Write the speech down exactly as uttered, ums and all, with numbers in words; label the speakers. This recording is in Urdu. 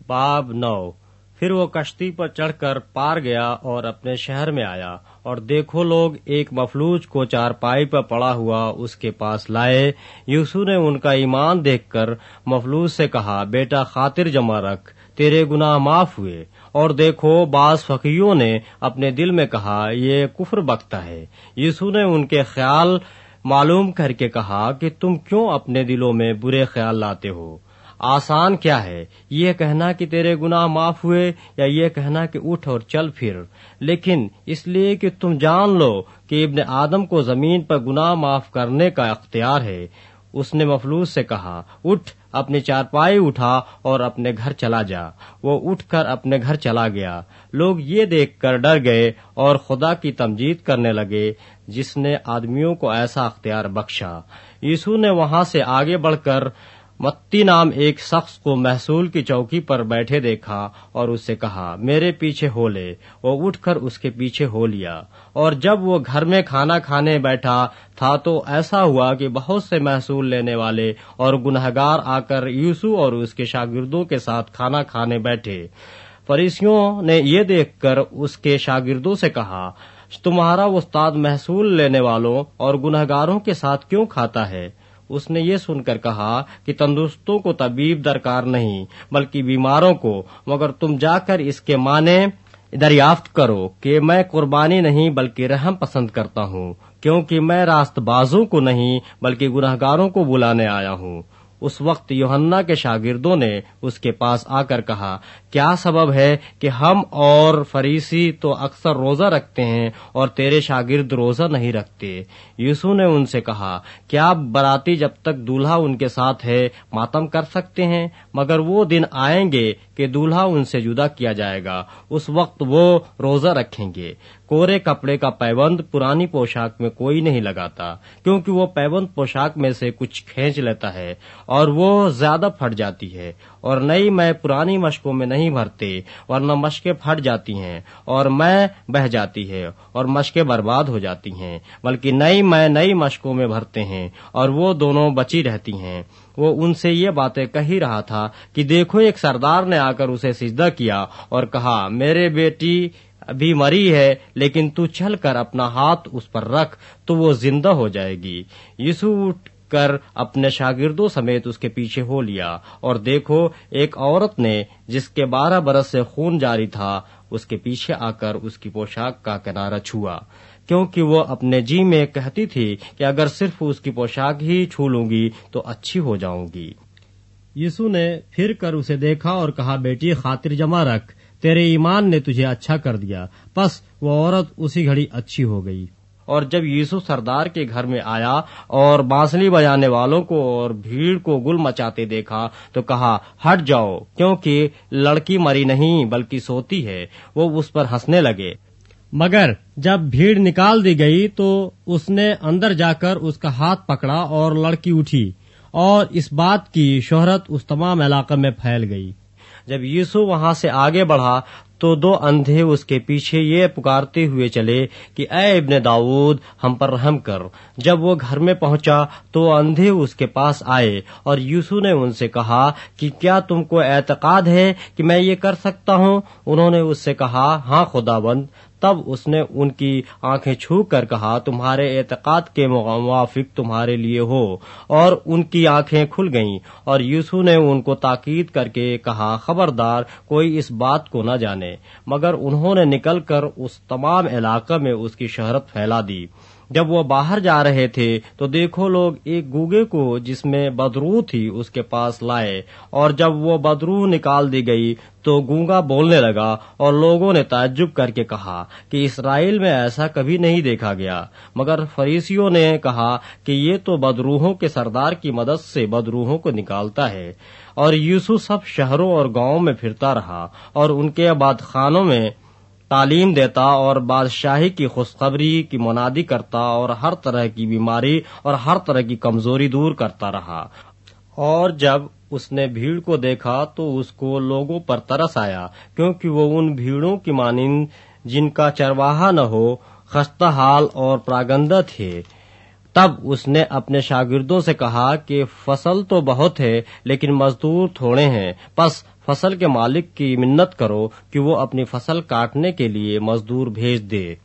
Speaker 1: باب نو۔ پھر وہ کشتی پر چڑھ کر پار گیا اور اپنے شہر میں آیا، اور دیکھو لوگ ایک مفلوج کو چارپائی پر پڑا ہوا اس کے پاس لائے۔ یوسف نے ان کا ایمان دیکھ کر مفلوج سے کہا، بیٹا خاطر جمع رکھ، تیرے گناہ معاف ہوئے۔ اور دیکھو بعض فقیوں نے اپنے دل میں کہا، یہ کفر بکتا ہے۔ یوسف نے ان کے خیال معلوم کر کے کہا کہ تم کیوں اپنے دلوں میں برے خیال لاتے ہو؟ آسان کیا ہے، یہ کہنا کہ تیرے گناہ معاف ہوئے، یا یہ کہنا کہ اٹھ اور چل پھر؟ لیکن اس لیے کہ تم جان لو کہ ابن آدم کو زمین پر گناہ معاف کرنے کا اختیار ہے۔ اس نے مفلوج سے کہا، اٹھ، اپنی چارپائی اٹھا اور اپنے گھر چلا جا۔ وہ اٹھ کر اپنے گھر چلا گیا۔ لوگ یہ دیکھ کر ڈر گئے اور خدا کی تمجید کرنے لگے جس نے آدمیوں کو ایسا اختیار بخشا۔ یسوع نے وہاں سے آگے بڑھ کر متی نام ایک شخص کو محصول کی چوکی پر بیٹھے دیکھا اور اس سے کہا، میرے پیچھے ہو لے۔ وہ اٹھ کر اس کے پیچھے ہو لیا۔ اور جب وہ گھر میں کھانا کھانے بیٹھا تھا تو ایسا ہوا کہ بہت سے محصول لینے والے اور گنہگار آ کر یوسف اور اس کے شاگردوں کے ساتھ کھانا کھانے بیٹھے۔ فریسیوں نے یہ دیکھ کر اس کے شاگردوں سے کہا، تمہارا استاد محصول لینے والوں اور گنہگاروں کے ساتھ کیوں کھاتا ہے؟ اس نے یہ سن کر کہا کہ تندرستوں کو طبیب درکار نہیں بلکہ بیماروں کو، مگر تم جا کر اس کے معنی دریافت کرو کہ میں قربانی نہیں بلکہ رحم پسند کرتا ہوں، کیونکہ میں راست بازوں کو نہیں بلکہ گنہگاروں کو بلانے آیا ہوں۔ اس وقت یوحنا کے شاگردوں نے اس کے پاس آ کر کہا، کیا سبب ہے کہ ہم اور فریسی تو اکثر روزہ رکھتے ہیں اور تیرے شاگرد روزہ نہیں رکھتے؟ یوسف نے ان سے کہا، کیا باراتی جب تک دولہا ان کے ساتھ ہے ماتم کر سکتے ہیں؟ مگر وہ دن آئیں گے کہ دولہا ان سے جدا کیا جائے گا، اس وقت وہ روزہ رکھیں گے۔ کورے کپڑے کا پیوند پرانی پوشاک میں کوئی نہیں لگاتا، کیونکہ وہ پیوند پوشاک میں سے کچھ کھینچ لیتا ہے اور وہ زیادہ پھٹ جاتی ہے۔ اور نئی میں پرانی مشکوں میں نہیں بھرتے، ورنہ مشکیں پھٹ جاتی ہیں اور میں بہہ جاتی ہے اور مشکیں برباد ہو جاتی ہیں، بلکہ نئی میں نئی مشکوں میں بھرتے ہیں اور وہ دونوں بچی رہتی ہیں۔ وہ ان سے یہ باتیں کہی رہا تھا کہ دیکھو ایک سردار نے آ کر اسے سجدہ کیا اور کہا، میرے بیٹی ابھی مری ہے، لیکن تو چل کر اپنا ہاتھ اس پر رکھ تو وہ زندہ ہو جائے گی۔ یسوع اٹھ کر اپنے شاگردوں سمیت اس کے پیچھے ہو لیا، اور دیکھو ایک عورت نے جس کے بارہ برس سے خون جاری تھا اس کے پیچھے آ کر اس کی پوشاک کا کنارہ چھوا، کیونکہ وہ اپنے جی میں کہتی تھی کہ اگر صرف اس کی پوشاک ہی چھو لوں گی تو اچھی ہو جاؤں گی۔ یسوع نے پھر کر اسے دیکھا اور کہا، بیٹی خاطر جمع رکھ، تیرے ایمان نے تجھے اچھا کر دیا۔ پس وہ عورت اسی گھڑی اچھی ہو گئی۔ اور جب یوسف سردار کے گھر میں آیا اور بانسری بجانے والوں کو اور بھیڑ کو گل مچاتے دیکھا تو کہا، ہٹ جاؤ، کیونکہ لڑکی مری نہیں بلکہ سوتی ہے۔ وہ اس پر ہنسنے لگے۔ مگر جب بھیڑ نکال دی گئی تو اس نے اندر جا کر اس کا ہاتھ پکڑا اور لڑکی اٹھی، اور اس بات کی شہرت اس تمام علاقے میں پھیل گئی۔ جب یوسف وہاں سے آگے بڑھا تو دو اندھے اس کے پیچھے یہ پکارتے ہوئے چلے کہ اے ابن داؤد، ہم پر رحم کر۔ جب وہ گھر میں پہنچا تو اندھے اس کے پاس آئے، اور یوسف نے ان سے کہا کہ کیا تم کو اعتقاد ہے کہ میں یہ کر سکتا ہوں؟ انہوں نے اس سے کہا، ہاں خداوند۔ تب اس نے ان کی آنکھیں چھو کر کہا، تمہارے اعتقاد کے موافق تمہارے لیے ہو، اور ان کی آنکھیں کھل گئیں۔ اور یوسف نے ان کو تاکید کر کے کہا، خبردار کوئی اس بات کو نہ جانے۔ مگر انہوں نے نکل کر اس تمام علاقے میں اس کی شہرت پھیلا دی۔ جب وہ باہر جا رہے تھے تو دیکھو لوگ ایک گوگے کو جس میں بدروح تھی اس کے پاس لائے، اور جب وہ بدروح نکال دی گئی تو گونگا بولنے لگا، اور لوگوں نے تعجب کر کے کہا کہ اسرائیل میں ایسا کبھی نہیں دیکھا گیا۔ مگر فریسیوں نے کہا کہ یہ تو بدروحوں کے سردار کی مدد سے بدروحوں کو نکالتا ہے۔ اور یوسف سب شہروں اور گاؤں میں پھرتا رہا اور ان کے عبادت خانوں میں تعلیم دیتا اور بادشاہی کی خوشخبری کی منادی کرتا اور ہر طرح کی بیماری اور ہر طرح کی کمزوری دور کرتا رہا۔ اور جب اس نے بھیڑ کو دیکھا تو اس کو لوگوں پر ترس آیا، کیونکہ وہ ان بھیڑوں کی مانند جن کا چرواہا نہ ہو، خستہ حال اور پراگندہ تھے۔ تب اس نے اپنے شاگردوں سے کہا کہ فصل تو بہت ہے لیکن مزدور تھوڑے ہیں، پس فصل کے مالک کی منت کرو کہ وہ اپنی فصل کاٹنے کے لیے مزدور بھیج دے۔